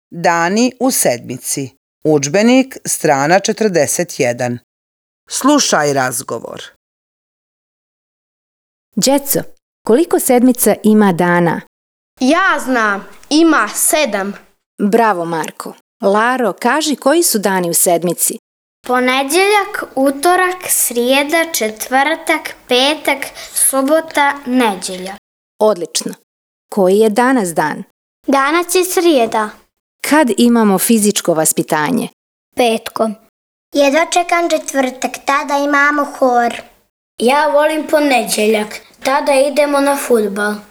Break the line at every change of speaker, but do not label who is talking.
Dani u sedmici. Udžbenik, strana 41. Slušaj razgovor.
Đeco, koliko sedmica ima dana?
Ja znam, ima 7.
Bravo, Marko. Laro, kaži koji su dani u sedmici?
Ponedjeljak, utorak, srijeda, četvrtak, petak, subota, nedjelja.
Odlično. Koji je danas dan?
Danas je srijeda.
Kad imamo fizičko vaspitanje?
Petkom. Jedva čekam četvrtak, tada imamo hor. Ja volim ponedjeljak, tada idemo na fudbal.